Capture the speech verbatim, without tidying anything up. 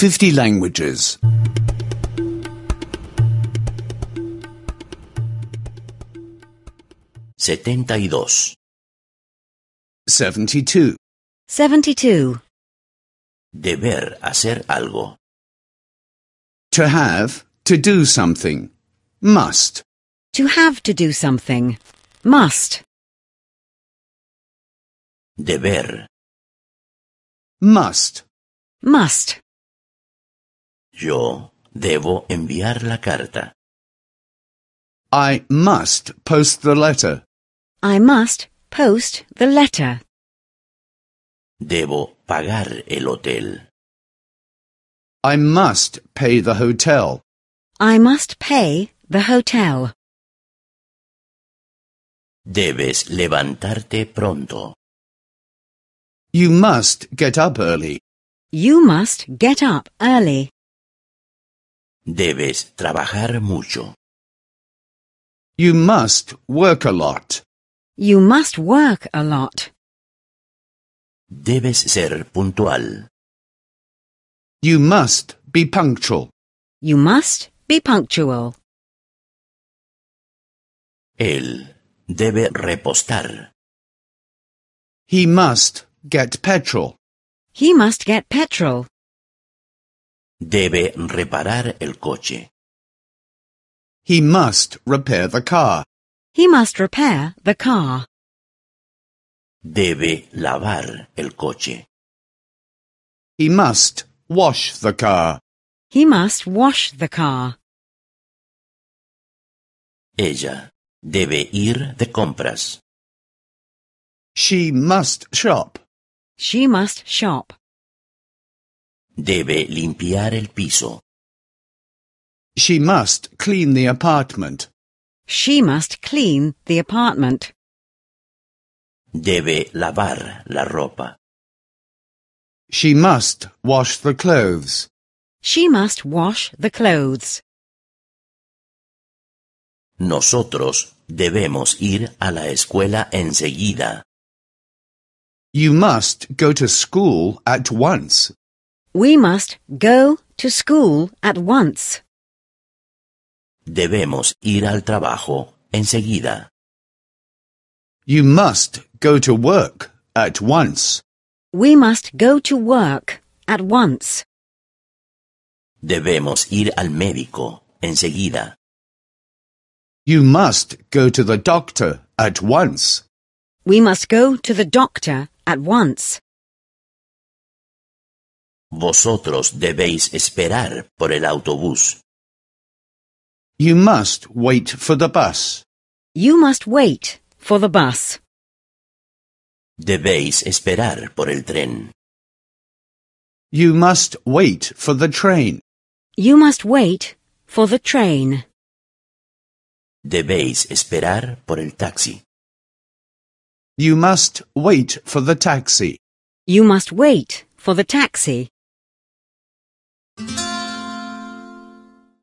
fifty languages. setenta y dos. seventy-two. seventy-two. Deber hacer algo. To have, to do something. Must. To have to do something. Must. Deber. Must. Must. Yo debo enviar la carta. I must post the letter. I must post the letter. Debo pagar el hotel. I must pay the hotel. I must pay the hotel. Debes levantarte pronto. You must get up early. You must get up early. Debes trabajar mucho. You must work a lot. You must work a lot. Debes ser puntual. You must be punctual. You must be punctual. Él debe repostar. He must get petrol. He must get petrol. Debe reparar el coche. He must repair the car. He must repair the car. Debe lavar el coche. He must wash the car. He must wash the car. Ella debe ir de compras. She must shop. She must shop. Debe limpiar el piso. She must clean the apartment. She must clean the apartment. Debe lavar la ropa. She must wash the clothes. She must wash the clothes. Nosotros debemos ir a la escuela enseguida. You must go to school at once. We must go to school at once. Debemos ir al trabajo enseguida. You must go to work at once. We must go to work at once. Debemos ir al médico enseguida. You must go to the doctor at once. We must go to the doctor at once. Vosotros debéis esperar por el autobús. You must wait for the bus. You must wait for the bus. Debéis esperar por el tren. You must wait for the train. You must wait for the train. Debéis esperar por el taxi. You must wait for the taxi. You must wait for the taxi.